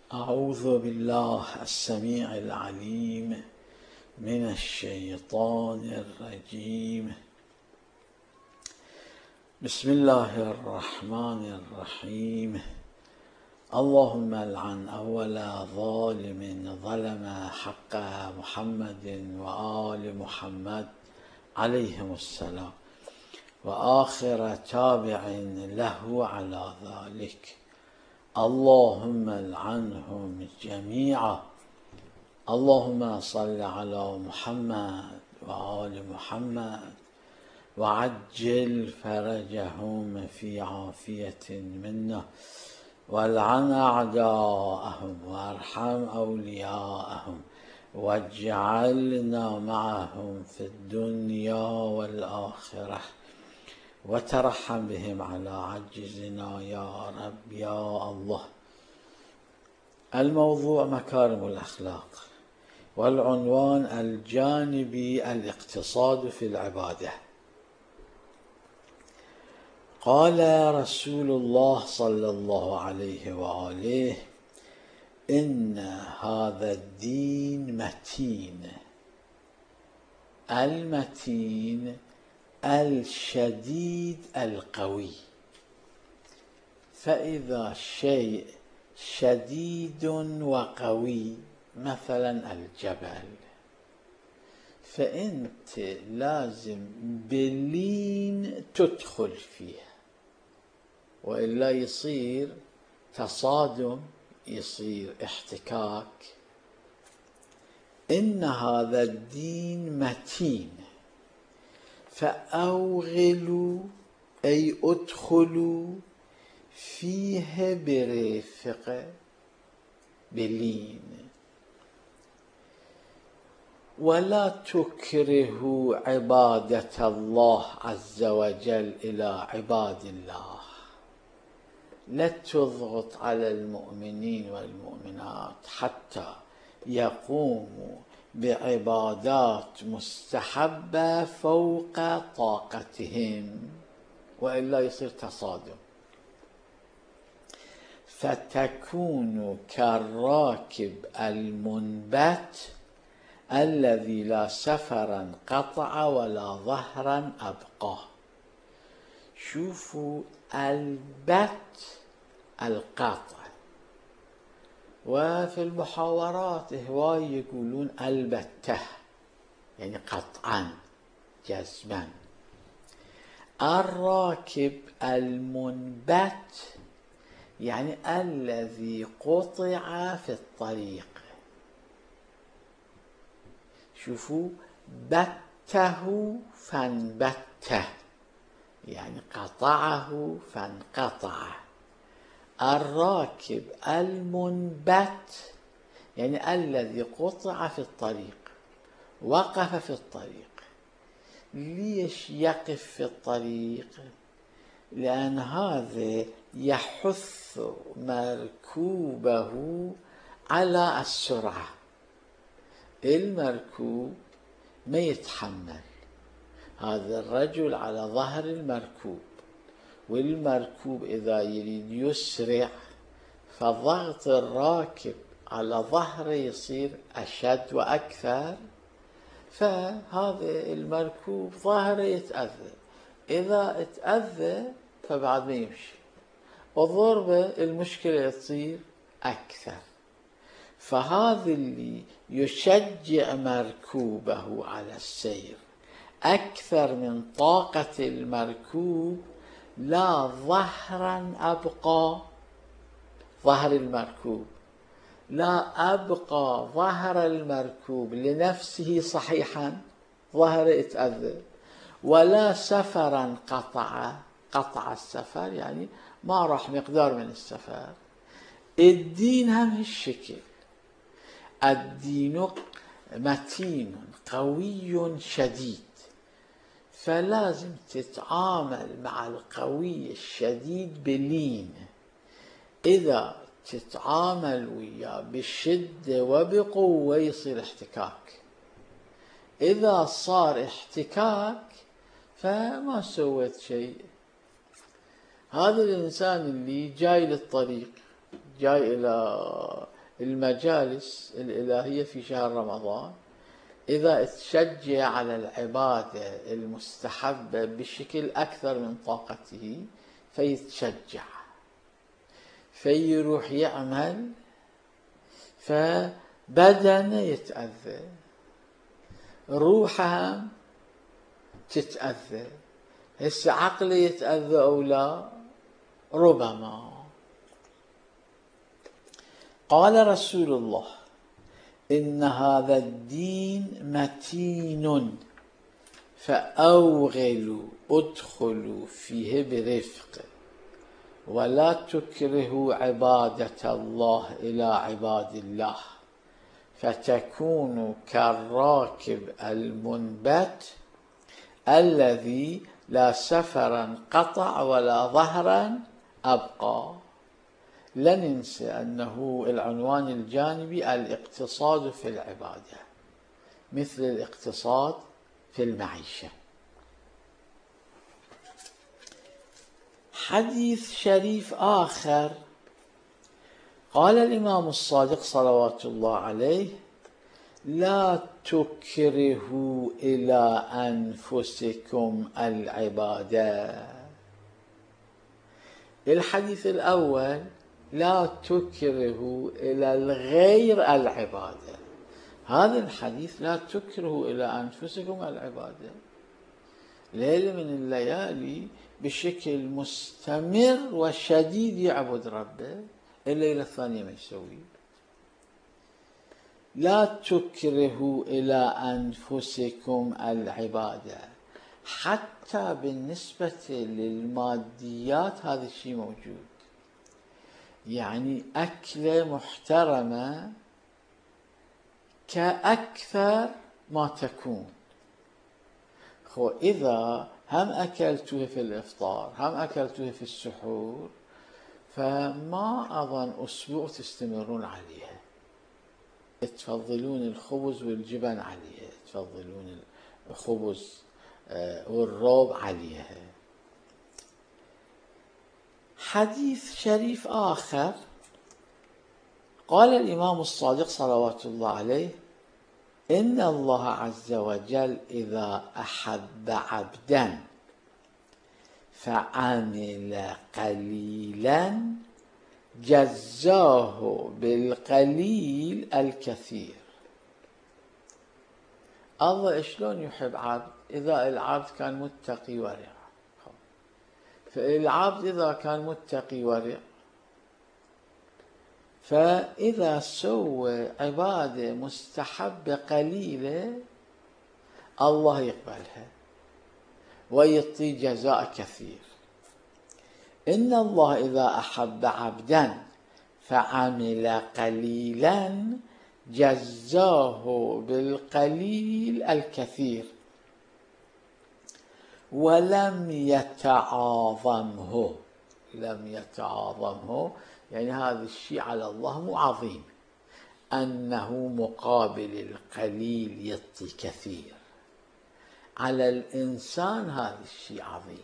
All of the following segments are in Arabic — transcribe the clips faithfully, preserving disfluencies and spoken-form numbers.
أعوذ بالله السميع العليم من الشيطان الرجيم. بسم الله الرحمن الرحيم. اللهم العن أول ظالم ظلم حق محمد وآل محمد عليهم السلام، وآخر تابع له على ذلك. اللهم العنهم جميعا. اللهم صل على محمد وآل محمد وعجل فرجهم في عافية منا، والعن أعداءهم وارحم أولياءهم، واجعلنا معهم في الدنيا والآخرة، وترحم بهم على عجزنا يا رب يا الله. الموضوع مكارم الأخلاق، والعنوان الجانبي الاقتصاد في العبادة. قال رسول الله صلى الله عليه وآله: إن هذا الدين متين. المتين الشديد القوي. فإذا شيء شديد وقوي مثلا الجبل، فأنت لازم بلين تدخل فيه، وإلا يصير تصادم، يصير احتكاك. إن هذا الدين متين، فأوغلوا أي ادخلوا فيه برفق بلين، ولا تكرهوا عبادة الله عز وجل إلى عباد الله. لا تضغط على المؤمنين والمؤمنات حتى يقوموا بعبادات مستحبة فوق طاقتهم، وإلا يصير تصادم. فتكون كالراكب المنبت الذي لا سفرا قطع ولا ظهرا أبقى. شوفوا، البت القطع، وفي المحاورات هواي يقولون البته، يعني قطعا جزما. الراكب المنبت يعني الذي قطع في الطريق. شوفوا، بته فانبته، يعني قطعه فانقطع. الراكب المنبت يعني الذي قطع في الطريق، وقف في الطريق. ليش يقف في الطريق؟ لأن هذا يحث مركوبه على السرعة. المركوب ما يتحمل، هذا الرجل على ظهر المركوب، والمركوب إذا يريد يسرع فضغط الراكب على ظهره يصير أشد وأكثر، فهذا المركوب ظهره يتأذى. إذا اتأذى فبعد ما يمشي، وضربه المشكلة تصير أكثر. فهذا اللي يشجع مركوبه على السير أكثر من طاقة المركوب. لا ظهرا أبقى، ظهر المركوب لا أبقى ظهر المركوب لنفسه صحيحا، ظهر يتأذى. ولا سفرا قطع، قطع السفر يعني ما راح مقدار من السفر. الدين هم هالشكل، الدين متين قوي شديد، فلازم تتعامل مع القوي الشديد بلين. إذا تتعامل وياه بشدة وبقوة يصير احتكاك. إذا صار احتكاك فما سويت شيء. هذا الإنسان اللي جاي للطريق، جاي إلى المجالس الإلهية في شهر رمضان إذا تشجع على العبادة المستحبة بشكل أكثر من طاقته فيتشجع، فيروح يعمل، فبدنه يتأذى، روحه تتأذى. هسه عقله يتأذى أو لا؟ ربما. قال رسول الله: إن هذا الدين متين فأوغلوا ادخلوا فيه برفق ولا تكرهوا عبادة الله إلى عباد الله فتكونوا كالراكب المنبت الذي لا سفرا قطع ولا ظهرا أبقى. لا ننسى أنه العنوان الجانبي الاقتصاد في العبادة مثل الاقتصاد في المعيشة. حديث شريف آخر قال الإمام الصادق صلوات الله عليه: لا تكرهوا إلى أنفسكم العبادة. الحديث الأول: لا تكرهوا إلى الغير العبادة. هذا الحديث: لا تكرهوا إلى أنفسكم العبادة، ليلة من الليالي بشكل مستمر وشديد يعبد ربه، الليلة الثانية ما يسوي. لا تكرهوا إلى أنفسكم العبادة. حتى بالنسبة للماديات هذا الشيء موجود، يعني أكلة محترمة كأكثر ما تكون. خو إذا هم أكلتوه في الإفطار هم أكلتوه في السحور فما أظن أسبوع تستمرون عليها، تفضلون الخبز والجبن عليها، تفضلون الخبز والروب عليها. حديث شريف آخر قال الإمام الصادق صلوات الله عليه: إن الله عز وجل إذا أحب عبدا فعمل قليلا جزاه بالقليل الكثير. الله شلون يحب عبد؟ إذا العبد كان متقي ورع، فالعبد إذا كان متقي ورع فإذا سوى عبادة مستحبة قليلة الله يقبلها ويعطي جزاء كثير. إن الله إذا أحب عبدا فعمل قليلا جزاه بالقليل الكثير ولم يتعاظمه. لم يتعاظمه يعني هذا الشيء على الله مو عظيم، أنه مقابل القليل يعطي كثير. على الإنسان هذا الشيء عظيم،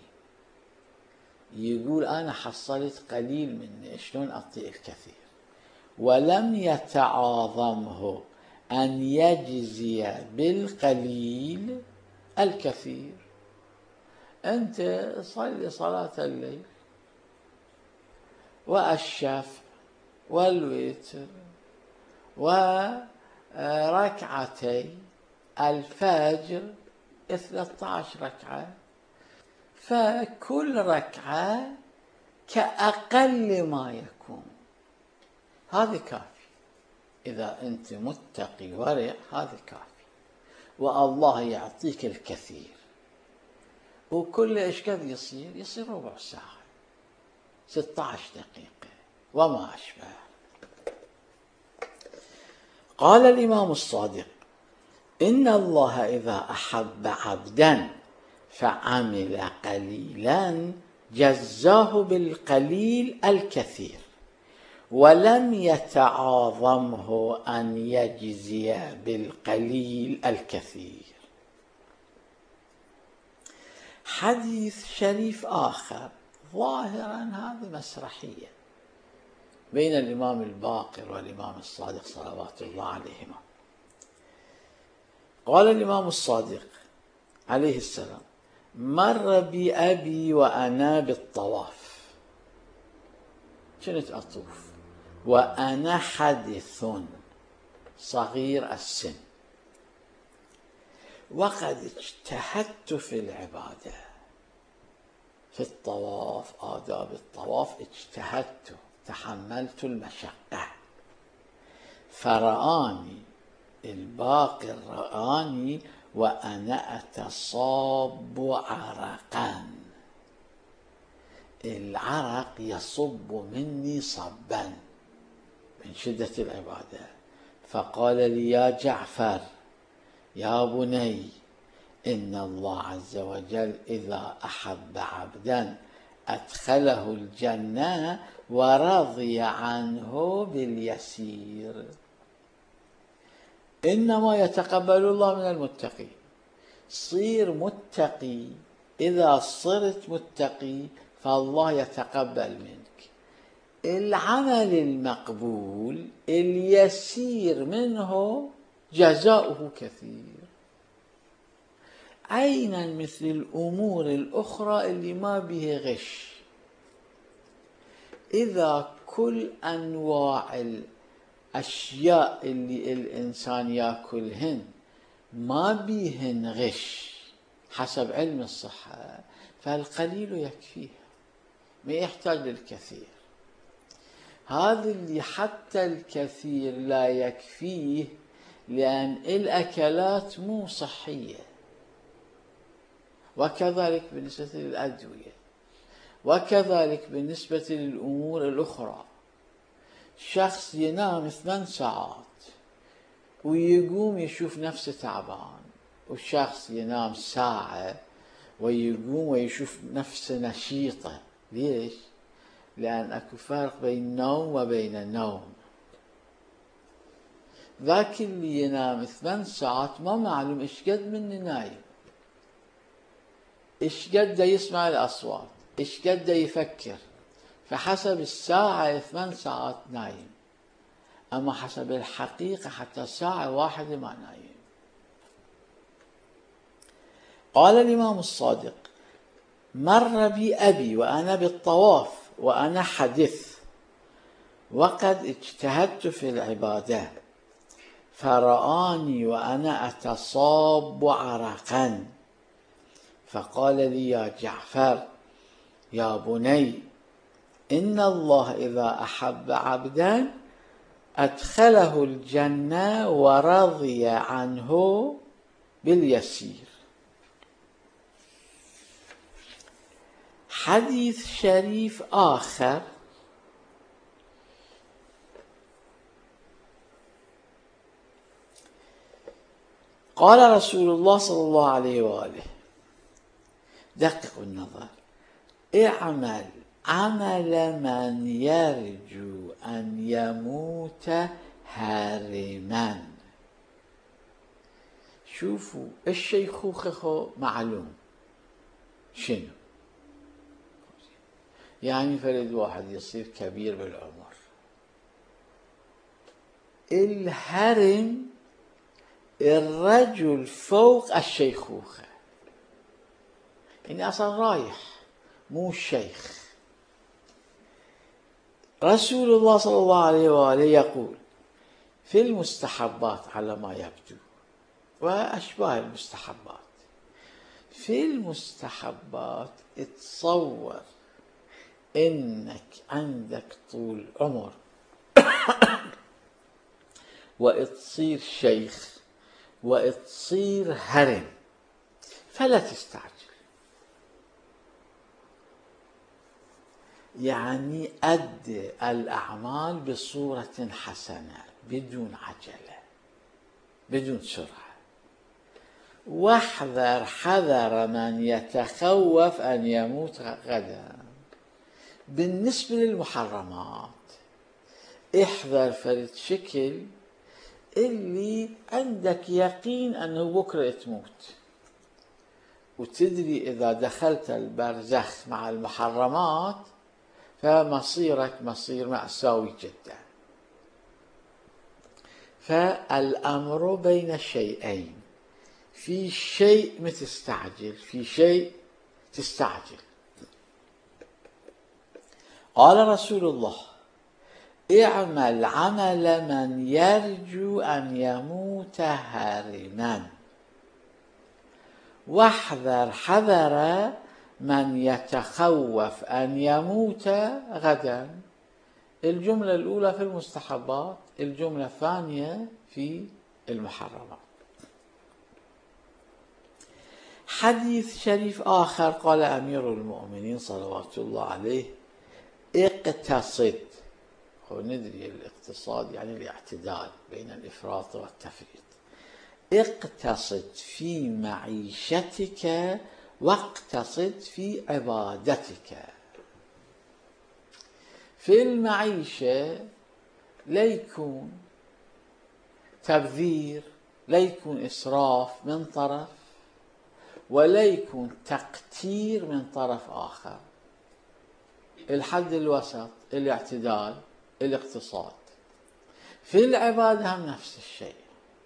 يقول أنا حصلت قليل مني شلون أعطي الكثير. ولم يتعاظمه أن يجزي بالقليل الكثير. أنت صلي صلاة الليل والشفع والوتر وركعتي الفجر ثلاثة عشر ركعة، فكل ركعة كأقل ما يكون، هذا كافي. إذا أنت متقي ورع هذا كافي، والله يعطيك الكثير. وكل إيش قد يصير؟ يصير ربع ساعة، ستة عشر دقيقة وما أشبه. قال الإمام الصادق: إن الله إذا أحب عبدا فعمل قليلا جزاه بالقليل الكثير ولم يتعاظمه أن يجزي بالقليل الكثير. حديث شريف آخر ظاهرا هذه مسرحية، بين الإمام الباقر والإمام الصادق صلوات الله عليهما. قال الإمام الصادق عليه السلام: مر بي أبي وأنا بالطواف، كنت أطوف وأنا حدث صغير السن، وقد اجتهدت في العبادة، في الطواف، آداب الطواف اجتهدت، تحملت المشقة، فرآني الباقر، رآني وأنا أتصاب عرقا، العرق يصب مني صبا من شدة العبادة، فقال لي: يا جعفر، يا بني، إن الله عز وجل إذا أحب عبدا أدخله الجنة ورضي عنه باليسير، إنما يتقبل الله من المتقين. صير متقي، إذا صرت متقي فالله يتقبل منك. العمل المقبول اليسير منه جزاؤه كثير، عينا مثل الأمور الأخرى اللي ما به غش. إذا كل أنواع الأشياء اللي الإنسان يأكلهن ما بيهن غش حسب علم الصحة، فالقليل يكفيه، ما يحتاج للكثير. هذا اللي حتى الكثير لا يكفيه، لأن الأكلات مو صحية. وكذلك بالنسبة للأدوية، وكذلك بالنسبة للأمور الأخرى. شخص ينام ثمان ساعات ويقوم يشوف نفسه تعبان، والشخص ينام ساعة ويقوم ويشوف نفسه نشيطة. ليش؟ لأن أكو فرق بين النوم وبين النوم. ذاك اللي ينام ثمان ساعات ما معلوم إيش قد من نايم، إيش قد يسمع الأصوات، إيش قد يفكر، فحسب الساعة ثمان ساعات نايم، أما حسب الحقيقة حتى ساعة واحدة ما نايم. قال الإمام الصادق: مر بي أبي وأنا بالطواف وأنا حدث، وقد اجتهدت في العبادة، فرآني وأنا أتصاب عرقا، فقال لي: يا جعفر، يا بني، إن الله إذا أحب عبدا أدخله الجنة ورضي عنه باليسير. حديث شريف آخر قال رسول الله صلى الله عليه وآله: دققوا النظر، اعمل عمل من يرجو أن يموت هارما. شوفوا الشيخوخة معلوم شنو يعني، فرد واحد يصير كبير بالعمر. الهرم الرجل فوق الشيخوخة، يعني أصلا رايح مو الشيخ. رسول الله صلى الله عليه وآله يقول في المستحبات على ما يبدو وأشباه المستحبات، في المستحبات اتصور إنك عندك طول عمر وتصير شيخ وتصير هرم، فلا تستعجل. يعني أد الأعمال بصورة حسنة، بدون عجلة، بدون سرعة. واحذر حذر من يتخوف أن يموت غدا. بالنسبة للمحرمات احذر فرد شكل اللي عندك يقين أنه بكرة تموت، وتدري إذا دخلت البرزخ مع المحرمات فمصيرك مصير مأساوي جدا. فالأمر بين شيئين، في شيء ما تستعجل، في شيء تستعجل. قال رسول الله: اعمل عمل من يرجو أن يموت هارما، واحذر حذر من يتخوف أن يموت غدا. الجملة الأولى في المستحبات، الجملة الثانية في المحرمات. حديث شريف آخر قال أمير المؤمنين صلوات الله عليه: اقتصد. وندري الاقتصاد يعني الاعتدال بين الإفراط والتفريط. اقتصد في معيشتك واقتصد في عبادتك. في المعيشة لا يكون تبذير، لا يكون إسراف من طرف، ولا يكون تقتير من طرف آخر. الحد الوسط، الاعتدال، الاقتصاد. في العبادة هم نفس الشيء.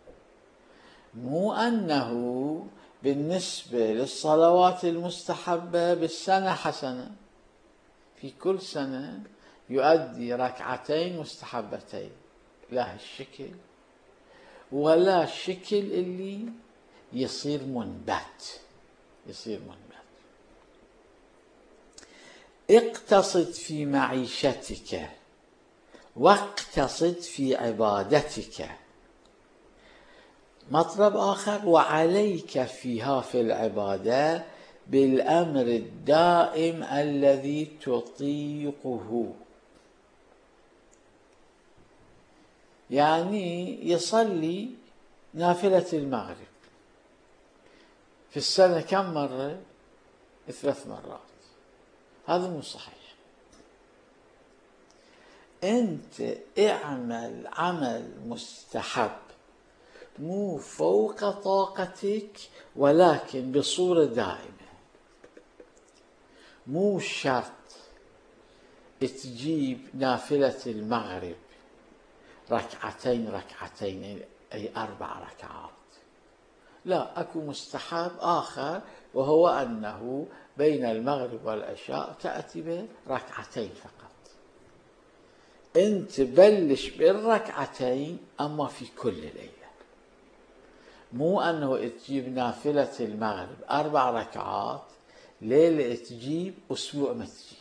مو أنه بالنسبة للصلوات المستحبة بالسنة حسنة، في كل سنة يؤدي ركعتين مستحبتين، لا هالشكل ولا الشكل اللي يصير منبت، يصير منبت. اقتصد في معيشتك واقتصد في عبادتك. مطلب آخر: وعليك فيها في العبادة بالأمر الدائم الذي تطيقه. يعني يصلي نافلة المغرب في السنة كم مرة؟ ثلاث مرات. هذا مو صحيح. أنت اعمل عمل مستحب مو فوق طاقتك، ولكن بصورة دائمة. مو شرط تجيب نافلة المغرب ركعتين ركعتين أي أربع ركعات، لا، أكو مستحب آخر، وهو أنه بين المغرب والعشاء تأتي بركعتين فقط. أنت بلش بالركعتين أما في كل ليلة، مو أنه تجيب نافلة المغرب أربع ركعات ليلة تجيب أسبوع ما تجيب.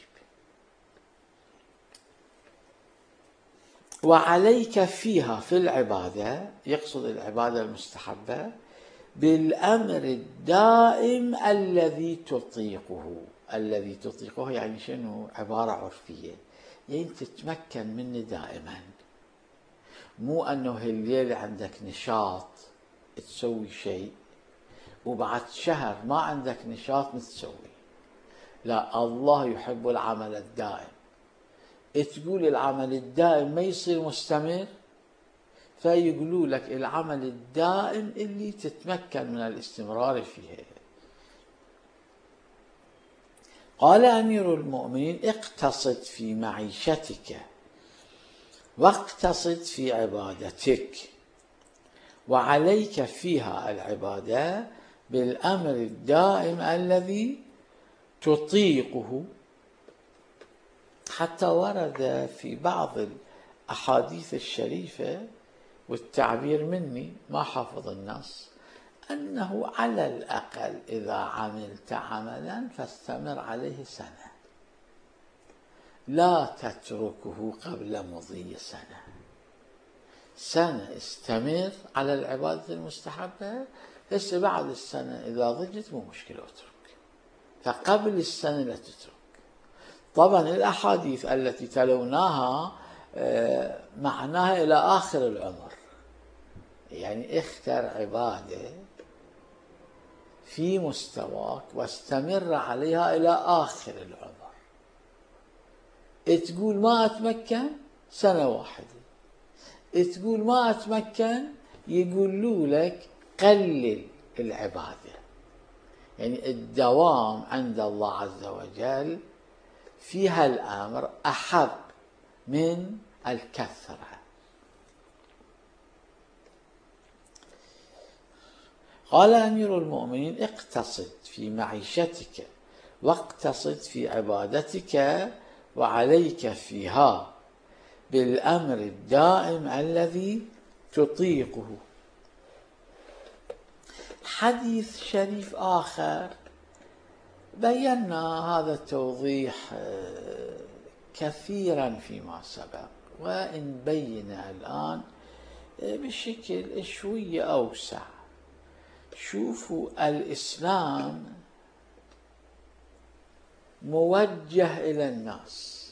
وعليك فيها في العبادة، يقصد العبادة المستحبة، بالأمر الدائم الذي تطيقه. الذي تطيقه يعني شنو؟ عبارة عرفية، يعني تتمكن منه دائما. مو أنه هالليلة عندك نشاط تسوي شيء وبعد شهر ما عندك نشاط ما تسوي. لا، الله يحب العمل الدائم. تقول العمل الدائم ما يصير مستمر، فيقولوا لك العمل الدائم اللي تتمكن من الاستمرار فيه. قال أمير المؤمنين: اقتصد في معيشتك واقتصد في عبادتك، وعليك فيها العبادة بالأمر الدائم الذي تطيقه. حتى ورد في بعض الأحاديث الشريفة، والتعبير مني ما حافظ النص، أنه على الأقل إذا عملت عملا فاستمر عليه سنة، لا تتركه قبل مضي سنة. سنة استمر على العبادة المستحبة، هسه بعد السنة إذا ضجت مو مشكلة اترك، فقبل السنة لا تترك. طبعا الأحاديث التي تلوناها معناها إلى آخر العمر، يعني اختر عبادة في مستواك واستمر عليها إلى آخر العمر. تقول ما أتمكن سنة واحدة، تقول ما أتمكن يقولوا لك قلل العبادة. يعني الدوام عند الله عز وجل فيها الأمر أحب من الكثرة. قال أمير المؤمنين: اقتصد في معيشتك واقتصد في عبادتك، وعليك فيها بالأمر الدائم الذي تطيقه. حديث شريف آخر بينا هذا التوضيح كثيرا فيما سبق، وإن بينا الآن بشكل شوية أوسع. شوفوا، الإسلام موجه إلى الناس،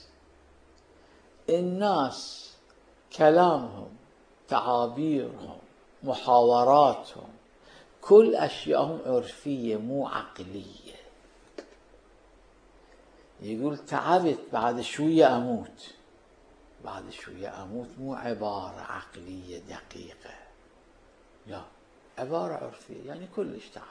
الناس كلامهم، تعابيرهم، محاوراتهم، كل أشياءهم عرفية مو عقلية. يقول تعبت بعد شوية أموت، بعد شوية أموت مو عبارة عقلية دقيقة، لا، عبارة عرفية، يعني كلش تعبت.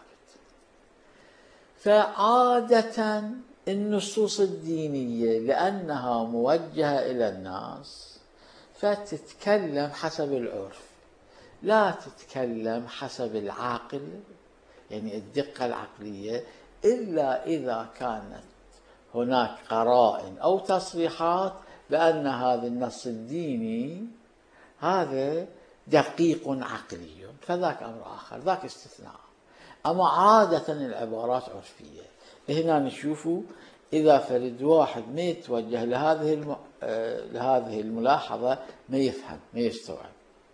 فعادة النصوص الدينية لأنها موجهة إلى الناس فتتكلم حسب العرف، لا تتكلم حسب العقل، يعني الدقة العقلية، إلا إذا كانت هناك قرائن أو تصريحات بأن هذا النص الديني هذا دقيق عقلي، فذاك أمر آخر، ذاك استثناء. أما عادة العبارات عرفية. هنا نشوفوا إذا فرد واحد ما يتوجه لهذه الم... لهذه الملاحظة ما يفهم، ما يستوعب.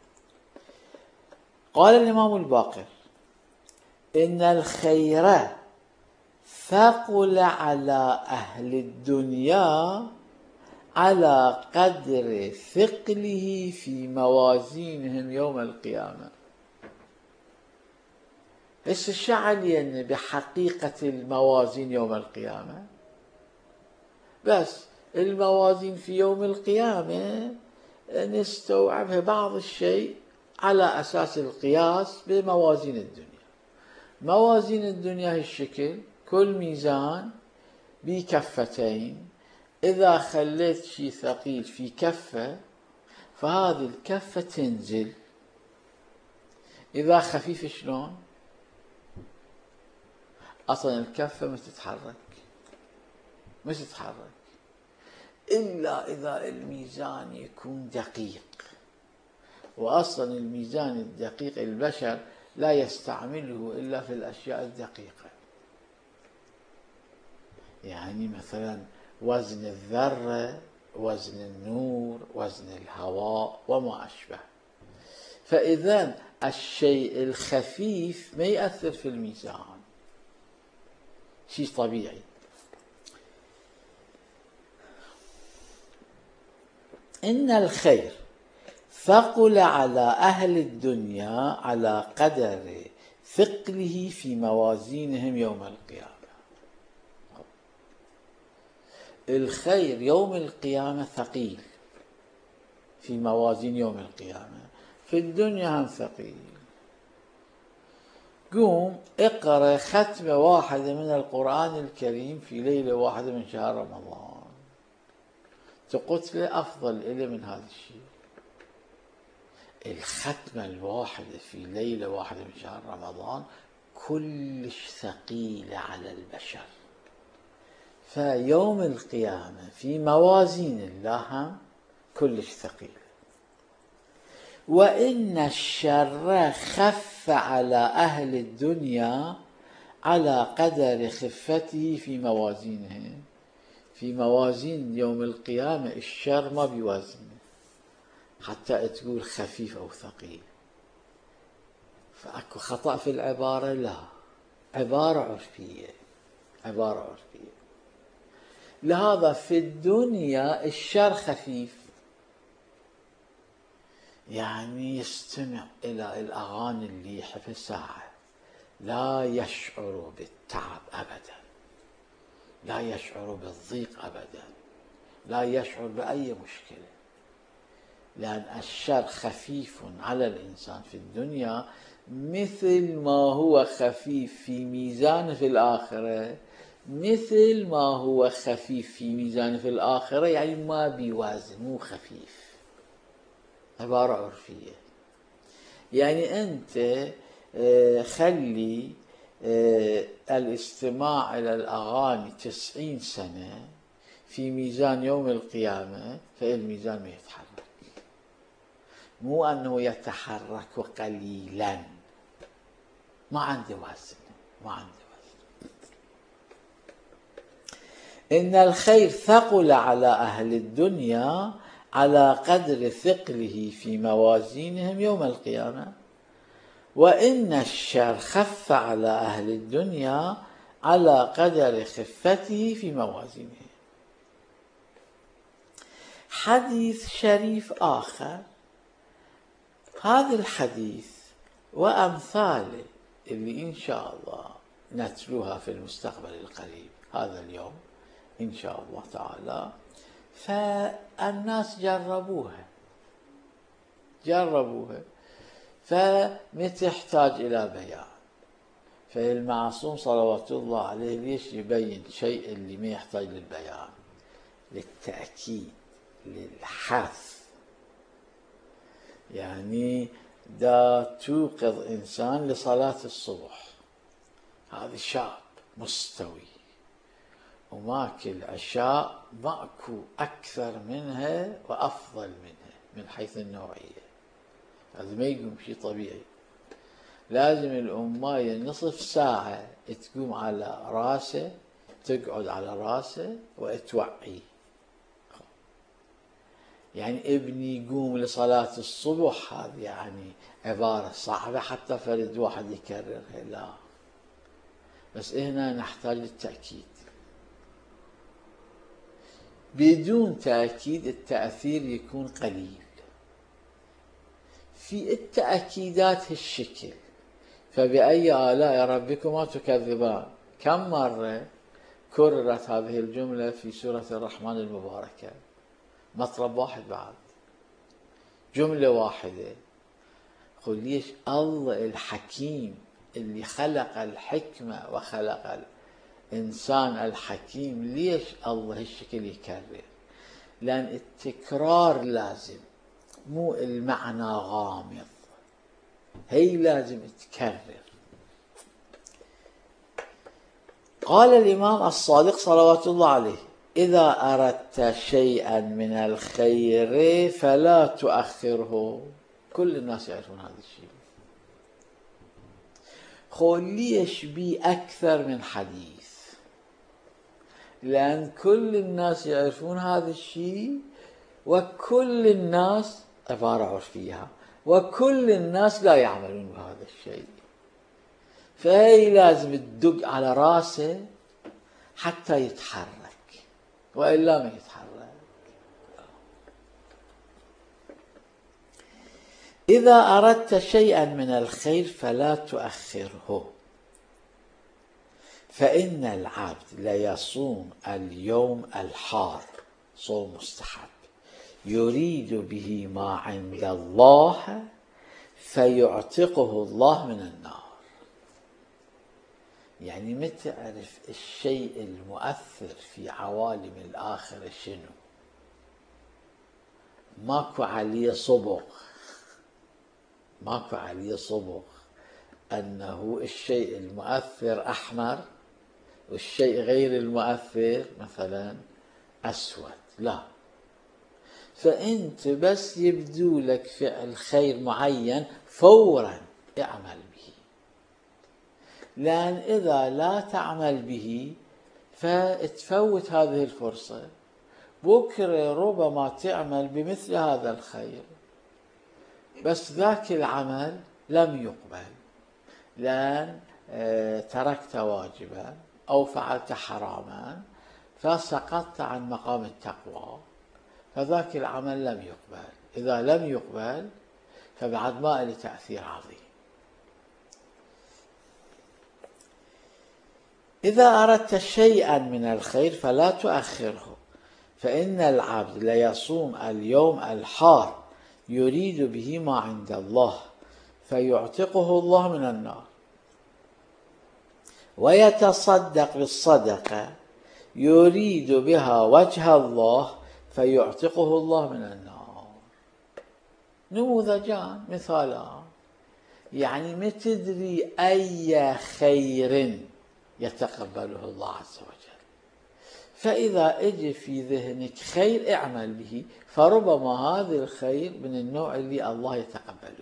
قال الإمام الباقر: إن الخير ثقل على أهل الدنيا على قدر ثقله في موازينهم يوم القيامة. هسه شو علينا بحقيقة الموازين يوم القيامة؟ بس الموازين في يوم القيامة نستوعبها بعض الشيء على أساس القياس بموازين الدنيا. موازين الدنيا هالشكل: كل ميزان بكفتين، إذا خليت شيء ثقيل في كفة فهذه الكفة تنزل، إذا خفيف شلون؟ أصلا الكفة ما تتحرك، ما تتحرك إلا إذا الميزان يكون دقيق، وأصلا الميزان الدقيق البشر لا يستعمله إلا في الأشياء الدقيقة، يعني مثلا وزن الذرة، وزن النور، وزن الهواء وما أشبه. فإذا الشيء الخفيف ما يأثر في الميزان، شيء طبيعي. إن الخير ثقل على أهل الدنيا على قدر ثقله في موازينهم يوم القيامة. الخير يوم القيامة ثقيل في موازين يوم القيامة، في الدنيا هم ثقيل. قوم اقرأ ختمة واحدة من القرآن الكريم في ليلة واحدة من شهر رمضان، تقتله أفضل إلي من هذا الشيء. الختمة الواحدة في ليلة واحدة من شهر رمضان كلش ثقيلة على البشر. فيوم القيامة في موازين الله كلش ثقيل. وإن الشر خف على أهل الدنيا على قدر خفته في موازينهم. في موازين يوم القيامة الشر ما بيوازن حتى تقول خفيف أو ثقيل. فأكو خطأ في العبارة؟ لا، عبارة عرفية، عبارة عرفية. لهذا في الدنيا الشر خفيف، يعني يستمع إلى الأغاني اللي في ساعة، لا يشعر بالتعب أبدا، لا يشعر بالضيق أبدا، لا يشعر بأي مشكلة، لأن الشر خفيف على الإنسان في الدنيا مثل ما هو خفيف في ميزانه في الآخرة، مثل ما هو خفيف في ميزان في الآخرة، يعني ما بيوازن، مو خفيف، عبارة عرفية. يعني أنت خلي الاستماع إلى الأغاني تسعين سنة في ميزان يوم القيامة، فالميزان ما يتحرك، مو أنه يتحرك قليلا، ما عنده وزن، ما عنده وزن. إن الخير ثقل على أهل الدنيا على قدر ثقله في موازينهم يوم القيامة، وإن الشر خف على أهل الدنيا على قدر خفته في موازينهم. حديث شريف آخر، هذا الحديث وأمثاله اللي إن شاء الله نتلوها في المستقبل القريب، هذا اليوم إن شاء الله تعالى، فالناس جربوها جربوها فما تحتاج إلى بيان. فالمعصوم صلوات الله عليه ليش يبين شيء اللي ما يحتاج للبيان؟ للتأكيد، للحث. يعني دا توقظ إنسان لصلاة الصبح، هذا شاب مستوي وماكل عشاء ماكو أكثر منها وأفضل منها من حيث النوعية، هذا ما يقوم شيء طبيعي. لازم الأماية نصف ساعة تقوم على راسه، تقعد على راسه وتوعيه. يعني ابني يقوم لصلاة الصبح، هذه يعني عبارة صعبة حتى فرد واحد يكررها، لا، بس هنا نحتاج للتأكيد. بدون تأكيد التأثير يكون قليل. في التأكيدات هالشكل، فبأي آلاء ربكما تكذبان، كم مرة كررت هذه الجملة في سورة الرحمن المباركة؟ مطلب واحد بعد، جملة واحدة. قل ليش الله الحكيم اللي خلق الحكمة وخلق الإنسان الحكيم، ليش الله هالشكل يكرر؟ لأن التكرار لازم، مو المعنى غامض، هي لازم تكرر. قال الإمام الصادق صلوات الله عليه: إذا أردت شيئا من الخير فلا تؤخره. كل الناس يعرفون هذا الشيء. خول ليش بي أكثر من حديث؟ لأن كل الناس يعرفون هذا الشيء، وكل الناس عبارة عرفيها، وكل الناس لا يعملون بهذا الشيء. فهي لازم تدق على راسه حتى يتحرك، وإلا ما يتحرك. إذا أردت شيئا من الخير فلا تؤخره، فإن العبد ليصوم اليوم الحار، صوم مستحب، يريد به ما عند الله فيعتقه الله من النار. يعني ما تعرف الشيء المؤثر في عوالم الآخرة شنو؟ ماكو عليه صبغ، ماكو عليه صبغ أنه الشيء المؤثر أحمر والشيء غير المؤثر مثلا أسود، لا. فأنت بس يبدو لك فعل خير معين فورا اعمل به، لأن إذا لا تعمل به فتفوت هذه الفرصة. بكرة ربما تعمل بمثل هذا الخير، بس ذاك العمل لم يقبل لأن تركت واجبا أو فعلت حراما فسقطت عن مقام التقوى، فذاك العمل لم يقبل. إذا لم يقبل فبعد ما له تأثير عظيم. إذا أردت شيئا من الخير فلا تؤخره، فإن العبد ليصوم اليوم الحار يريد به ما عند الله فيعتقه الله من النار. ويتصدق بالصدقة يريد بها وجه الله فيعتقه الله من النار. نموذجان مثالان، يعني ما تدري أي خير يتقبله الله عز وجل، فإذا اجى في ذهنك خير اعمل به، فربما هذا الخير من النوع اللي الله يتقبله.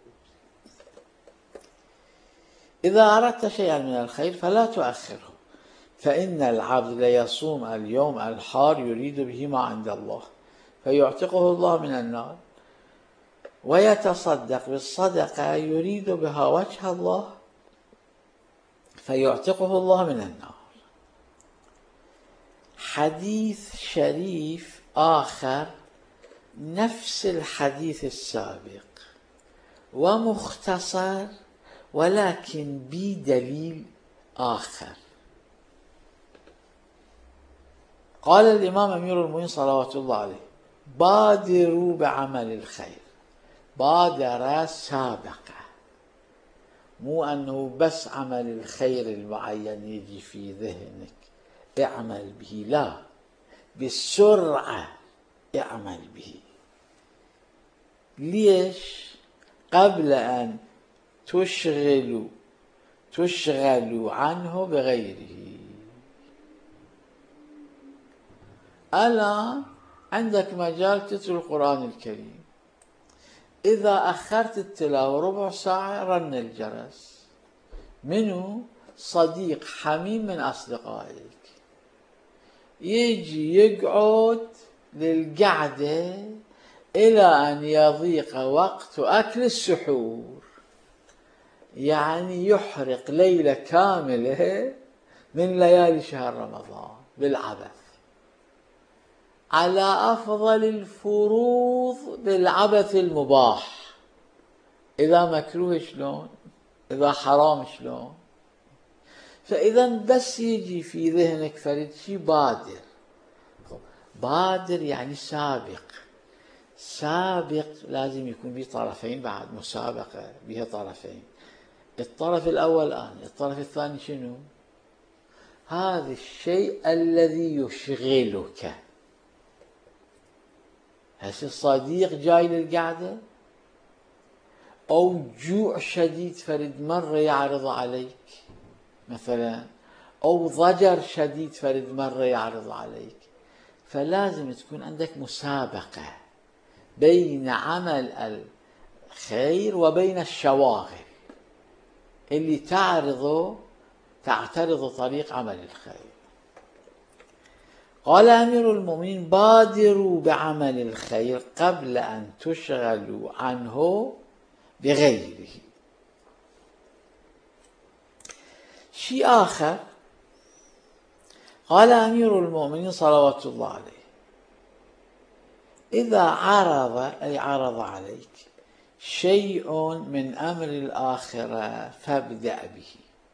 إذا أردت شيئا من الخير فلا تؤخره، فإن العبد ليصوم اليوم الحار يريد به ما عند الله فيعتقه الله من النار، ويتصدق بالصدقة يريد بها وجه الله فيعتقه الله من النار. حديث شريف آخر نفس الحديث السابق ومختصر ولكن بدليل آخر. قال الإمام أمير المؤمنين صلوات الله عليه: بادروا بعمل الخير. بادرة سابقة، مو أنه بس عمل الخير المعين يجي في ذهنك اعمل به، لا، بسرعة اعمل به. ليش؟ قبل أن تشغلوا تشغلوا عنه بغيره. الآن عندك مجال تتلو القرآن الكريم، إذا أخرت التلاوة ربع ساعة رن الجرس، منه صديق حميم من أصدقائك يجي يقعد للقعدة إلى أن يضيق وقت أكل السحور، يعني يحرق ليلة كاملة من ليالي شهر رمضان بالعبث، على أفضل الفروض بالعبث المباح. إذا مكروه شلون؟ إذا حرام شلون؟ فإذا بس يجي في ذهنك فرد شي بادر. بادر يعني سابق. سابق لازم يكون به طرفين، بعد مسابقة بها طرفين. الطرف الأول الآن، الطرف الثاني شنو؟ هذا الشيء الذي يشغلك. هسه الصديق جاي للقعدة، أو جوع شديد فرد مرة يعرض عليك مثلا، أو ضجر شديد فرد مرة يعرض عليك، فلازم تكون عندك مسابقة بين عمل الخير وبين الشواغل اللي تعرضه تعترض طريق عمل الخير. قال أمير المؤمنين: بادروا بعمل الخير قبل أن تشغلوا عنه بغيره. شيء آخر قال أمير المؤمنين صلوات الله عليه: إذا عرض أي عرض عليك شيء من أمر الآخرة فابدأ به.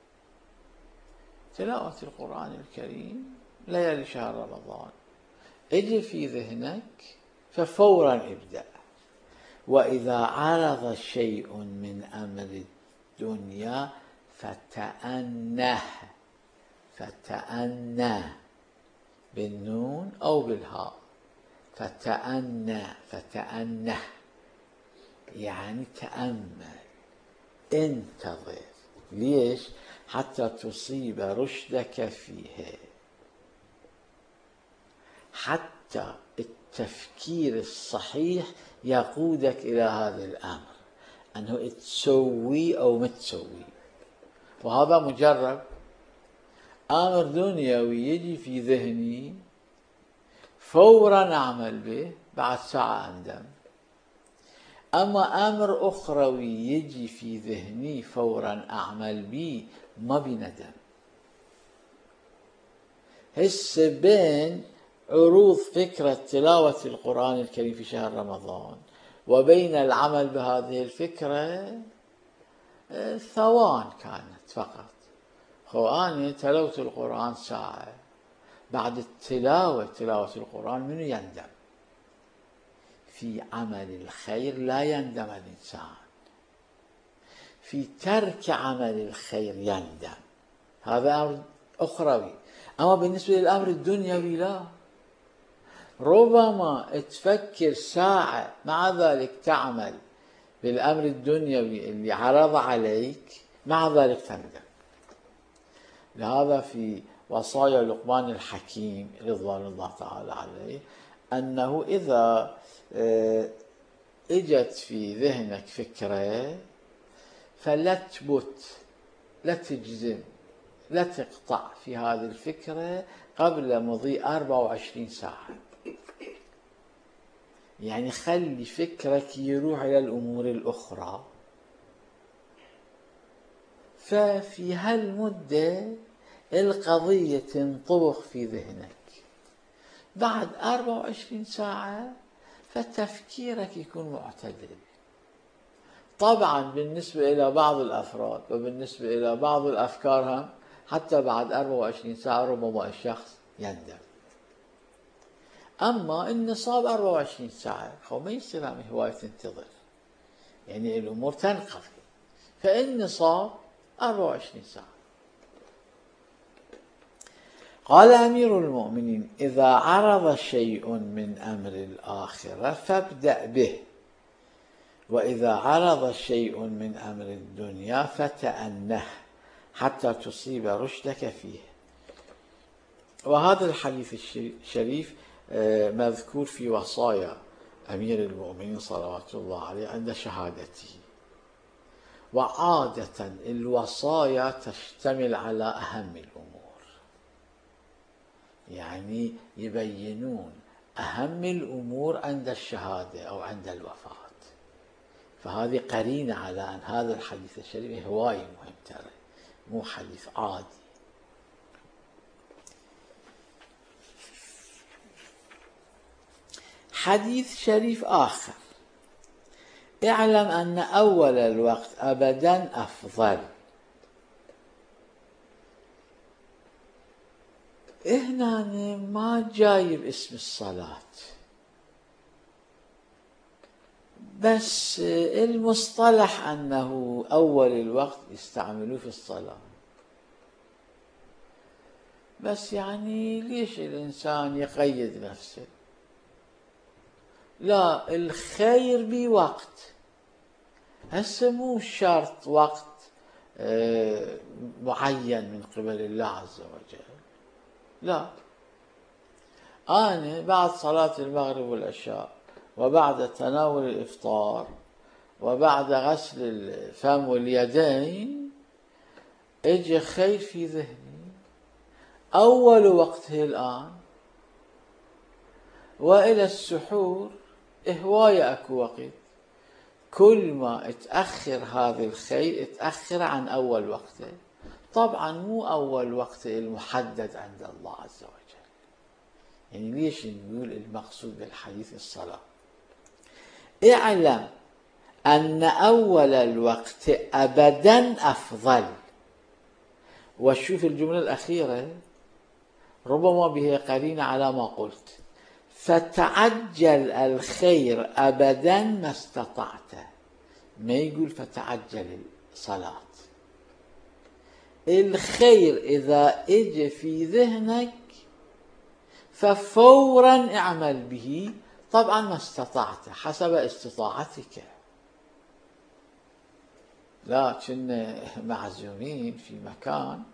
تلاوة القرآن الكريم ليالي شهر رمضان اجي في ذهنك ففورا ابدأ. وإذا عرض شيء من أمر الدنيا فتأنه. فتأنه بالنون أو بالهاء. فتأنه فتأنه يعني تأمل، انتظر. ليش؟ حتى تصيب رشدك فيه، حتى التفكير الصحيح يقودك إلى هذا الأمر، أنه تسوي أو ما تسوي. وهذا مجرب. أمر دنيوي يجي في ذهني فورا أعمل به، بعد ساعة أندم. أما أمر أخروي يجي في ذهني فورا أعمل به، ما بندم. هسه بين عروض فكرة تلاوة القرآن الكريم في شهر رمضان وبين العمل بهذه الفكرة ثوان كانت فقط. خو أنا تلوت القرآن ساعة، بعد التلاوة تلاوة القرآن منو يندم؟ في عمل الخير لا يندم الإنسان، في ترك عمل الخير يندم. هذا أمر أخروي. أما بالنسبة للأمر الدنيوي لا، ربما تفكر ساعة مع ذلك تعمل بالأمر الدنيوي اللي عرض عليك، مع ذلك تندم. لهذا في وصايا لقمان الحكيم رضوان الله تعالى عليه أنه إذا اجت في ذهنك فكرة فلا تبت، لا تجزم، لا تقطع في هذه الفكرة قبل مضي أربعة وعشرين ساعة. يعني خلي فكرك يروح إلى الأمور الأخرى، ففي هالمدة القضية تنطبخ في ذهنك. بعد أربعة وعشرين ساعة فتفكيرك يكون معتدل. طبعا بالنسبة إلى بعض الأفراد وبالنسبة إلى بعض الأفكار هم حتى بعد أربعة وعشرين ساعة ربما الشخص يندم. أما النصاب أربعة وعشرين ساعة خو ما يصير عم هواية تنتظر، يعني الأمور تنقضي، فالنصاب أربعة وعشرين ساعة. قال أمير المؤمنين: إذا عرض شيء من أمر الآخرة فابدأ به، وإذا عرض شيء من أمر الدنيا فتأنه حتى تصيب رشدك فيه. وهذا الحديث الشريف مذكور في وصايا أمير المؤمنين صلوات الله عليه عند شهادته. وعادة الوصايا تشتمل على أهم الأمور، يعني يبينون أهم الأمور عند الشهادة أو عند الوفاة. فهذه قرينة على أن هذا الحديث الشريف هواي مهم، ترى مو حديث عادي. حديث شريف آخر: اعلم أن أول الوقت أبدا أفضل. هنا ما جايب اسم الصلاة، بس المصطلح أنه أول الوقت يستعملوه في الصلاة. بس يعني ليش الإنسان يقيد نفسه؟ لا، الخير بوقت، هسه مو شرط وقت معين من قبل الله عز وجل. لا، أنا بعد صلاة المغرب والعشاء وبعد تناول الإفطار وبعد غسل الفم واليدين اجى خير في ذهني، أول وقته الآن، وإلى السحور هواية أكو وقت. كل ما اتأخر هذا الخير اتأخر عن أول وقته. طبعا مو أول وقته المحدد عند الله عز وجل. يعني ليش نقول المقصود بالحديث الصلاة؟ اعلم أن أول الوقت أبدا أفضل. وشوف الجملة الأخيرة ربما بها قرينة على ما قلت: فتعجل الخير أبدا ما استطعت. ما يقول فتعجل الصلاة. الخير إذا اجى في ذهنك ففورا اعمل به، طبعا ما استطعت حسب استطاعتك. لكن معزومين في مكان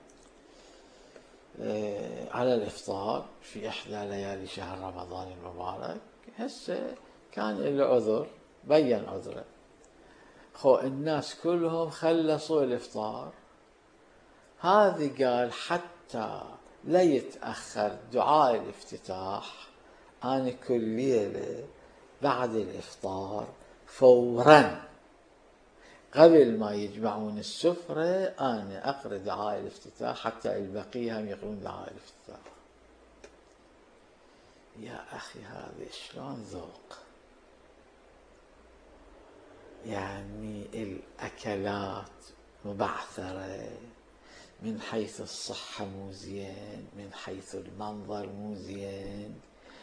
على الإفطار في إحدى ليالي شهر رمضان المبارك، هسه كان له عذر، بين عذره، خو الناس كلهم خلصوا الإفطار. هذه قال حتى لا يتأخر دعاء الافتتاح، أنا كل ليلة بعد الإفطار فورا قبل ما يجمعون السفرة أنا أقرأ دعاء الافتتاح حتى البقية هم يقرون دعاء الافتتاح. يا أخي هذا شلون ذوق؟ يعني الأكلات مبعثرة، من حيث الصحة مو زين، من حيث المنظر مو زين،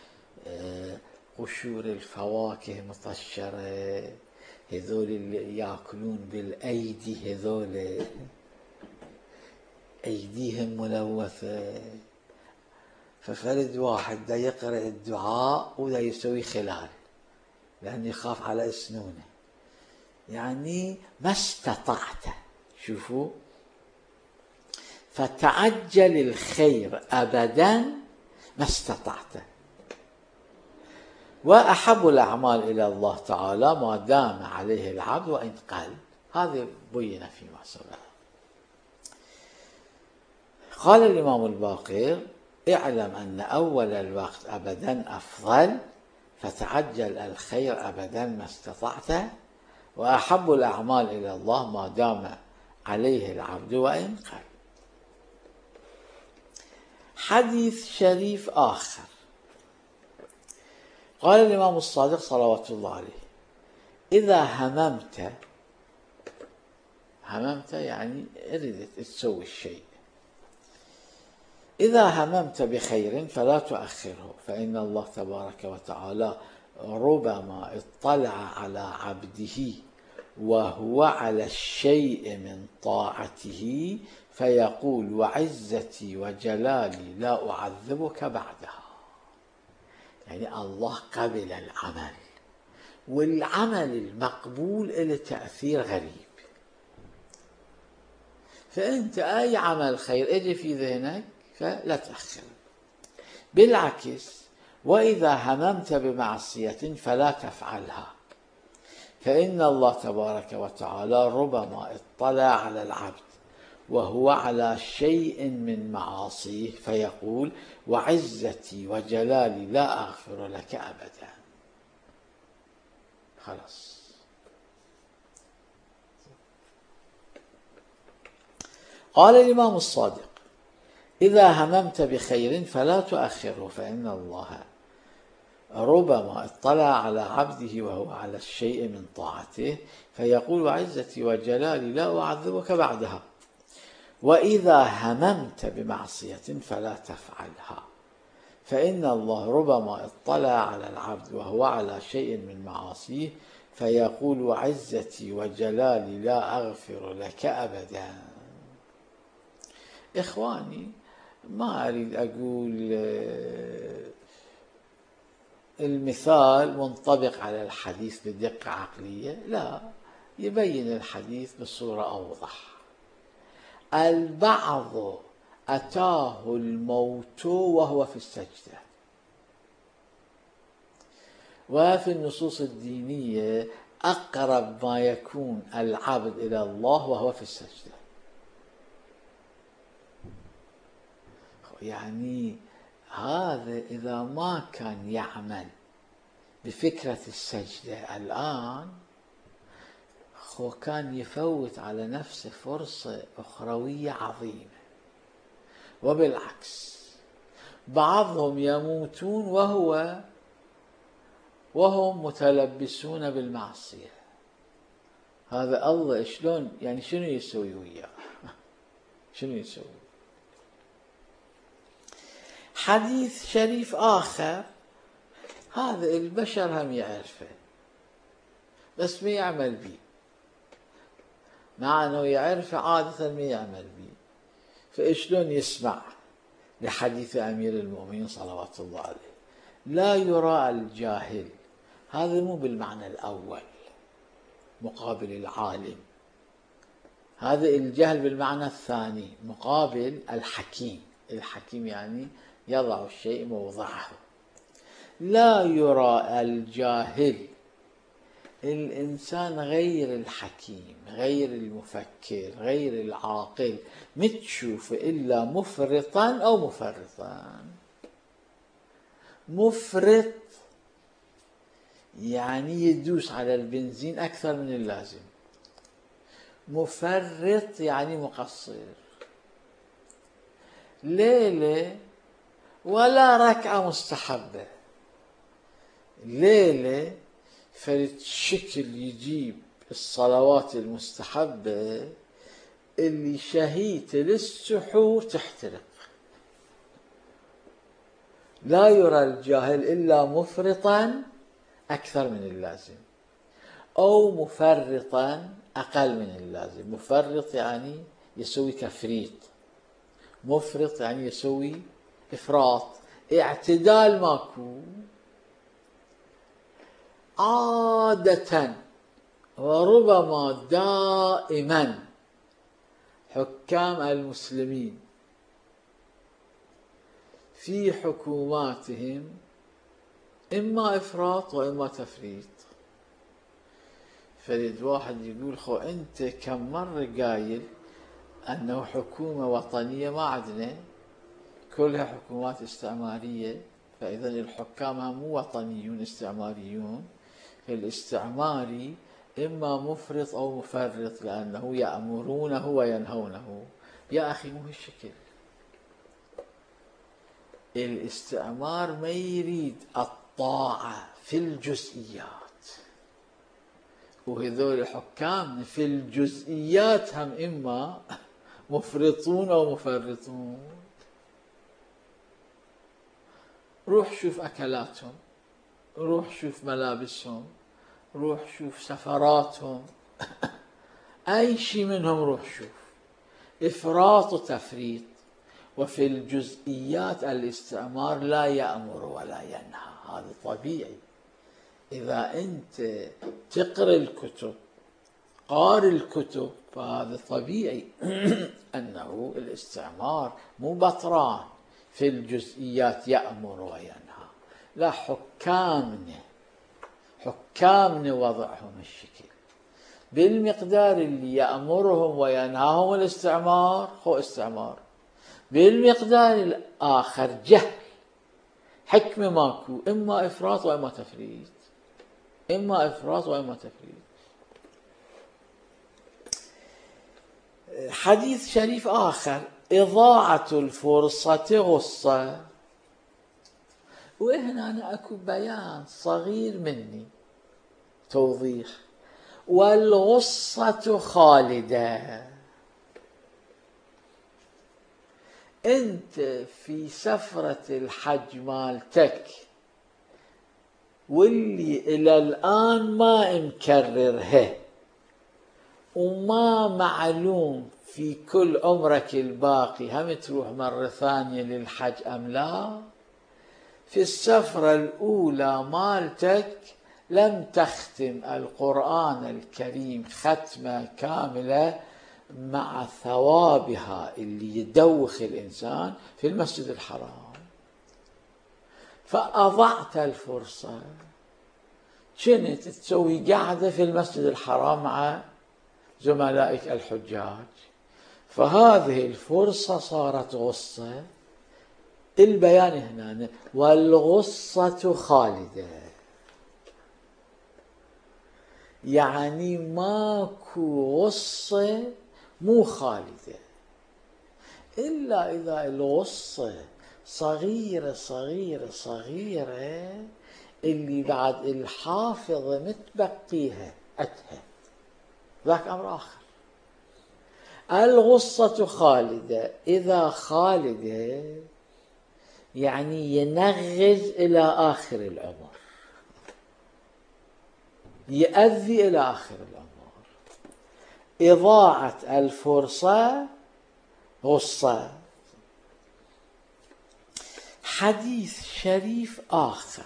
قشور الفواكه مطشرة، هذول اللي يأكلون بالأيدي، هذول أيديهم ملوثة، ففرد واحد دا يقرأ الدعاء ودا يسوي خلال لأنه يخاف على أسنونه، يعني ما استطعت. شوفوا، فتعجل الخير أبدا ما استطعت. وأحب الأعمال إلى الله تعالى ما دام عليه العبد وإن قل. هذا بين فيما سبق. قال الإمام الباقر: اعلم أن أول الوقت أبدا أفضل، فتعجل الخير أبدا ما استطعت، وأحب الأعمال إلى الله ما دام عليه العبد وإن قل. حديث شريف آخر، قال الإمام الصادق صلوات الله عليه: إذا هممت، هممت يعني أردت تسوي الشيء، إذا هممت بخير فلا تؤخره، فإن الله تبارك وتعالى ربما اطلع على عبده وهو على الشيء من طاعته فيقول: وعزتي وجلالي لا أعذبك بعدها. يعني الله قبل العمل، والعمل المقبول له تأثير غريب. فأنت أي عمل خير اجي في ذهنك فلا تأخر. بالعكس، وإذا هممت بمعصية فلا تفعلها، فإن الله تبارك وتعالى ربما اطلع على العبد وهو على شيء من معاصيه فيقول: وعزتي وجلالي لا أغفر لك أبدا. خلاص. قال الإمام الصادق: إذا هممت بخير فلا تؤخره، فإن الله ربما اطلع على عبده وهو على الشيء من طاعته فيقول: وعزتي وجلالي لا أعذبك بعدها. وإذا هممت بمعصية فلا تفعلها، فإن الله ربما اطلع على العبد وهو على شيء من معاصيه فيقول: وعزتي وجلالي لا أغفر لك أبدا. إخواني، ما أريد أقول المثال منطبق على الحديث بدقة عقلية، لا، يبين الحديث بصورة أوضح. البعض أتاه الموت وهو في السجدة، وفي النصوص الدينية أقرب ما يكون العبد إلى الله وهو في السجدة. يعني هذا إذا ما كان يعمل بفكرة السجدة الآن، هو كان يفوت على نفسه فرصة أخروية عظيمة. وبالعكس، بعضهم يموتون وهو وهم متلبسون بالمعصية. هذا الله شلون، يعني شنو يسوي وياه؟ شنو يسوي؟ حديث شريف آخر، هذا البشر هم يعرفه بس ما يعمل به، مع أنه يعرفه عادة ما يعمل به. فإشلون يسمع لحديث أمير المؤمنين صلوات الله عليه: لا يرى الجاهل. هذا مو بالمعنى الأول مقابل العالم، هذا الجهل بالمعنى الثاني مقابل الحكيم. الحكيم يعني يضع الشيء موضعه. لا يرى الجاهل، الإنسان غير الحكيم، غير المفكر، غير العاقل، متشوف إلا مفرطا أو مفرطا. مفرط يعني يدوس على البنزين أكثر من اللازم، مفرط يعني مقصر. ليلة ولا ركعة مستحبة، ليلة فرد شكل يجيب الصلوات المستحبة اللي شهيته للسحور تحترق. لا يرى الجاهل إلا مفرطا أكثر من اللازم أو مفرطا أقل من اللازم. مفرط يعني يسوي تفريط، مفرط يعني يسوي إفراط، اعتدال ماكو. عادة وربما دائما حكام المسلمين في حكوماتهم إما إفراط وإما تفريط. فريد واحد يقول خو أنت كم مرة قايل أنه حكومة وطنية، ما عندنا، كلها حكومات استعمارية، فإذا الحكام هم مو وطنيون استعماريون. الاستعماري إما مفرط أو مفرط، لأنه يأمرونه وينهونه. يا أخي مو هالشكل. الاستعمار ما يريد الطاعة في الجزئيات، وهذول الحكام في الجزئيات هم إما مفرطون أو مفرطون. روح شوف أكلاتهم، روح شوف ملابسهم، روح شوف سفراتهم، أي شيء منهم روح شوف، إفراط وتفريط. وفي الجزئيات الاستعمار لا يأمر ولا ينهى، هذا طبيعي. إذا أنت تقرأ الكتب، قارئ الكتب، فهذا طبيعي أنه الاستعمار مو بطران في الجزئيات يأمر وينهى. لا، حكامنا حكامنا وضعهم الشكل بالمقدار اللي يأمرهم وينهاهم الاستعمار، هو استعمار. بالمقدار الآخر جهل، حكمة ماكو، إما إفراط وإما تفريط، إما إفراط وإما تفريط. حديث شريف آخر: إضاعة الفرصة غصة. وهنا أنا أكو بيان صغير مني، توضيح: والغصة خالدة. أنت في سفرة الحج مالتك واللي إلى الآن ما مكررها وما معلوم في كل عمرك الباقي هم تروح مرة ثانية للحج أم لا، في السفرة الأولى مالتك لم تختم القرآن الكريم ختمة كاملة مع ثوابها اللي يدوخ الإنسان في المسجد الحرام، فأضعت الفرصة. كنت تسوي قاعدة في المسجد الحرام مع زملائك الحجاج، فهذه الفرصة صارت غصة. البيان هنا: والغصة خالدة، يعني ماكو غصة مو خالدة، إلا إذا الغصة صغيرة صغيرة صغيرة اللي بعد الحافظة متبقيها أتها، ذاك أمر آخر. الغصة خالدة، إذا خالدة يعني ينغز إلى آخر العمر، يؤذي إلى آخر العمر. إضاعة الفرصة غصة. حديث شريف آخر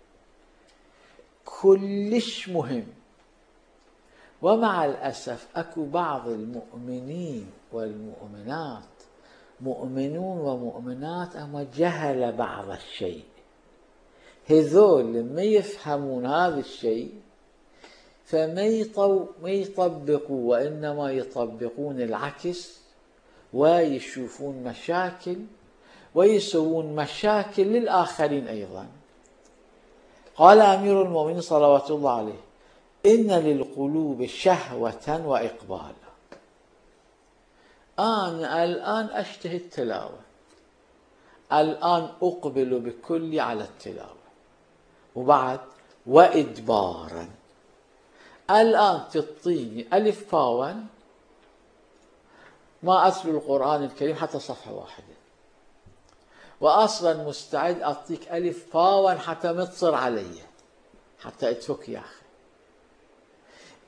كلش مهم، ومع الأسف أكو بعض المؤمنين والمؤمنات، مؤمنون ومؤمنات أما جهل بعض الشيء، هذول ما يفهمون هذا الشيء فما يطبقوا، وإنما يطبقون العكس، ويشوفون مشاكل ويسوون مشاكل للآخرين أيضا. قال أمير المؤمنين صلوات الله عليه: إن للقلوب شهوة وإقبالا. أنا الآن أشتهي التلاوة، الآن أقبل بكلي على التلاوة، وبعد وإدبارا. الآن تعطيني ألف باوا ما أتلو القرآن الكريم حتى صفحة واحدة، وأصلا مستعد أعطيك ألف باوا حتى ما تصر علي، حتى أتفك يا أخي.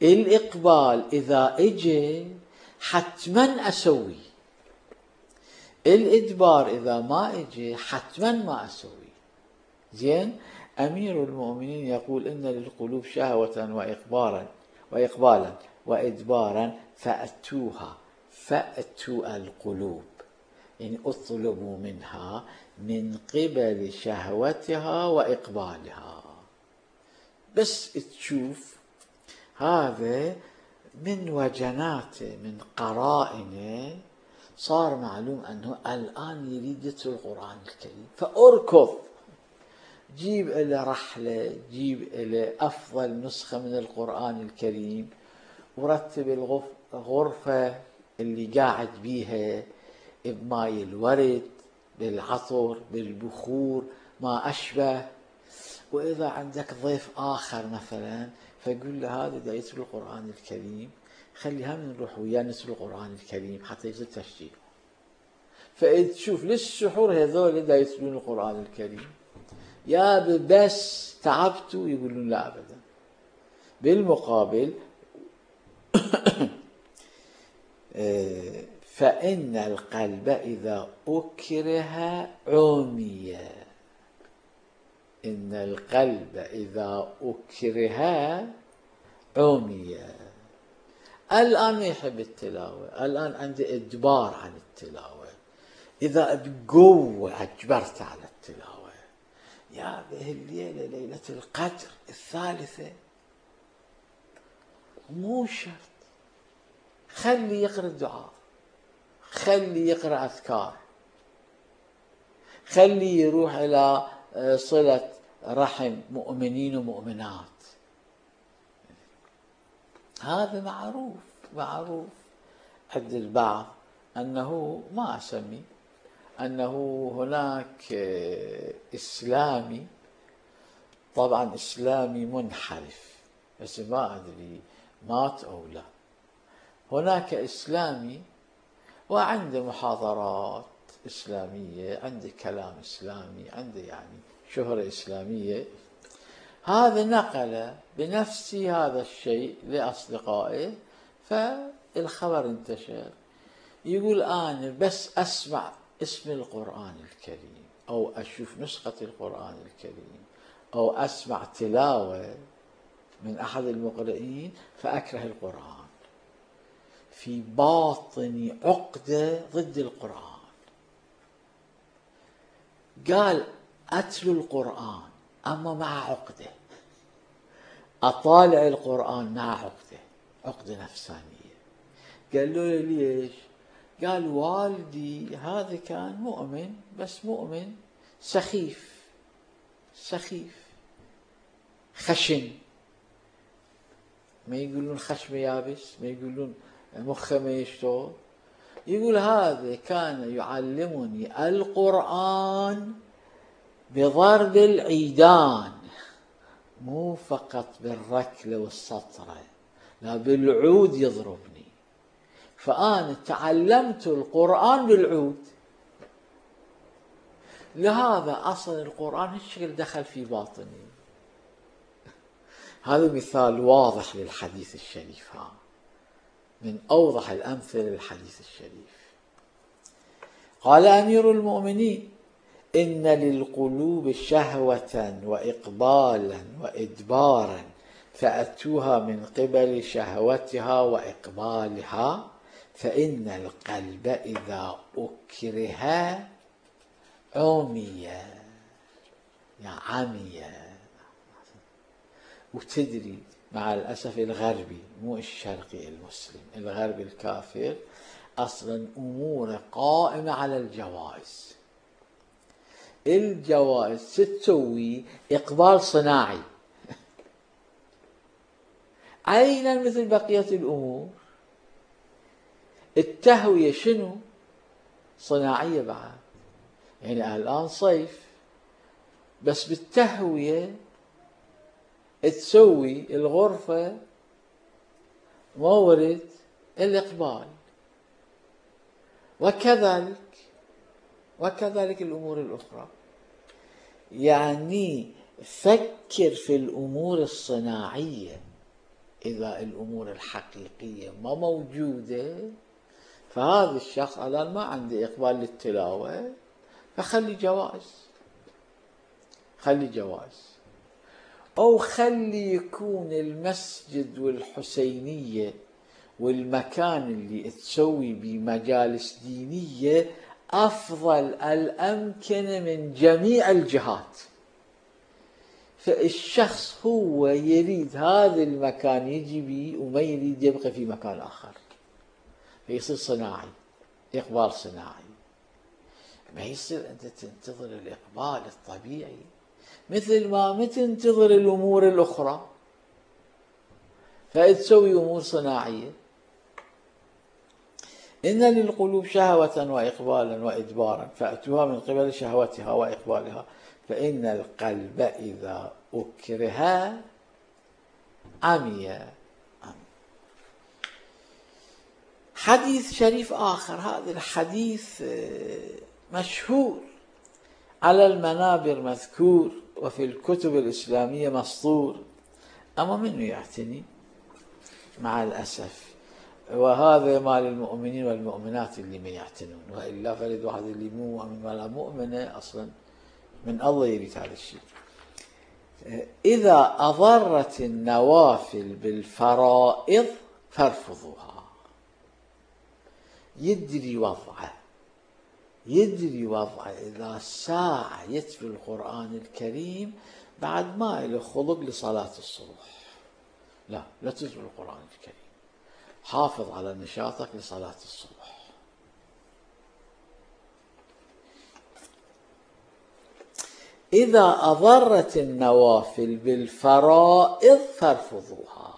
الإقبال إذا إجي حتما أسوي، الإدبار إذا ما إجي حتما ما أسوي. زين، أمير المؤمنين يقول إن للقلوب شهوة وإقبالا وإقبالا وإدبارا فأتوها، فأتوا القلوب يعني اطلبوا منها من قبل شهوتها وإقبالها. بس تشوف هذا من وجناته من قرائنه صار معلوم أنه الآن يريد يتلو القرآن الكريم، فأركض جيب إلى رحلة، جيب إلى أفضل نسخة من القرآن الكريم، ورتب الغرفة اللي قاعد بيها بماي الورد، بالعطر، بالبخور، ما أشبه. وإذا عندك ضيف آخر مثلا فقل له هذا دا يتلو القرآن الكريم، خلي هم نروح وياه نتلو القرآن الكريم حتى يصير تشجيع. فإذا تشوف للسحور هذول دا يتلون القرآن الكريم، يا بس تعبتوا يقولون لا أبدا. بالمقابل فإن القلب إذا أكره عمي، إن القلب إذا أكره عمي. الآن ما يحب التلاوة، الآن عنده إجبار عن التلاوة، إذا بقوة أجبرت على التلاوة، يا به الليلة ليلة القدر الثالثة مو شرط، خلي يقرأ الدعاء، خلي يقرأ أذكار، خلي يروح إلى صلة رحم مؤمنين ومؤمنات. هذا معروف معروف عند البعض أنه ما أسمي أنه هناك إسلامي، طبعا إسلامي منحرف بس ما أدري مات أو لا، هناك إسلامي وعنده محاضرات إسلامية، عنده كلام إسلامي، عنده يعني شهرة إسلامية، هذا نقل بنفسه هذا الشيء لأصدقائه فالخبر انتشر، يقول أنا بس أسمع اسم القرآن الكريم أو أشوف نسخة القرآن الكريم أو أسمع تلاوة من أحد المقرئين فأكره القرآن، في باطني عقدة ضد القرآن. قال أتلو القرآن أما مع عقدة، أطالع القرآن مع عقدة، عقدة نفسانية. قال له ليش؟ قال والدي هذا كان مؤمن بس مؤمن سخيف سخيف خشن، ما يقولون خشم يابس، ما يقولون مخه ما يشتغل، يقول هذا كان يعلمني القرآن بضرب العيدان، مو فقط بالركلة والسطرة، لا بالعود يضربني، فأنا تعلمت القرآن بالعود، لهذا أصل القرآن هالشكل دخل في باطني. هذا مثال واضح للحديث الشريف، ها من أوضح الأمثلة للحديث الشريف. قال أمير المؤمنين إن للقلوب شهوة وإقبالا وإدبارا فأتوها من قبل شهوتها وإقبالها، فإن القلب إذا أكره عمي، يا عمي. وتدري مع الأسف الغربي مو الشرقي المسلم، الغربي الكافر أصلا أموره قائمة على الجوائز، الجوائز تسوي إقبال صناعي عينا مثل بقية الأمور، التهوية شنو؟ صناعية بعد، يعني الآن صيف بس بالتهوية تسوي الغرفة مورد الإقبال، وكذلك وكذلك الأمور الأخرى. يعني فكر في الأمور الصناعية، إذا الأمور الحقيقية ما موجودة فهذا الشخص الآن ما عنده إقبال للتلاوة، فخلي جواز، خلي جواز، أو خلي يكون المسجد والحسينية والمكان اللي تسوي بمجالس دينية أفضل الأمكنة من جميع الجهات. فالشخص هو يريد هذا المكان يجي به وما يريد يبقى في مكان آخر، فيصير صناعي، إقبال صناعي. ما يصير أنت تنتظر الإقبال الطبيعي مثل ما ما تنتظر الأمور الأخرى فتسوي أمور صناعية. إن للقلوب شهوة وإقبالا وإدبارا فأتوها من قبل شهوتها وإقبالها، فإن القلب إذا أكره عمي. حديث شريف آخر، هذا الحديث مشهور على المنابر مذكور وفي الكتب الإسلامية مسطور، أما منه يعتني مع الأسف، وهذا مال المؤمنين والمؤمنات اللي ما يعتنون، وإلا فرد واحد اللي مو مؤمن ولا مؤمنة أصلا من الله يريد هذا الشيء. إذا أضرت النوافل بالفرائض فارفضوها. يدري وضعه، يدري وضعه إذا ساعة يتلو القرآن الكريم بعد ما له خلق لصلاة الصبح، لا لا تتلو القرآن الكريم، حافظ على نشاطك لصلاة الصبح. إذا أضرت النوافل بالفرائض فارفضوها.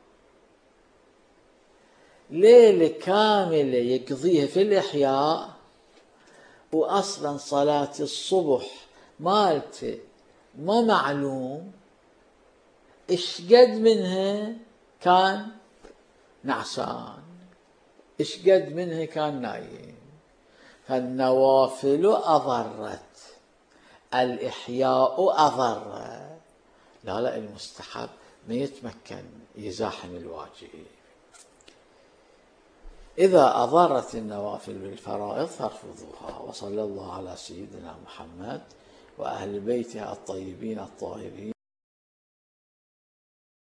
ليلة كاملة يقضيها في الإحياء وأصلا صلاة الصبح مالته ما معلوم إيش قد منها كان نعسان، إيش قد منها كان نايم. فالنوافل أضرت، الإحياء أضر. لا لا، المستحب ما يتمكن يزاحم الواجب. إذا أضرت النوافل بالفرائض فارفضوها. وصلى الله على سيدنا محمد وأهل بيته الطيبين الطاهرين.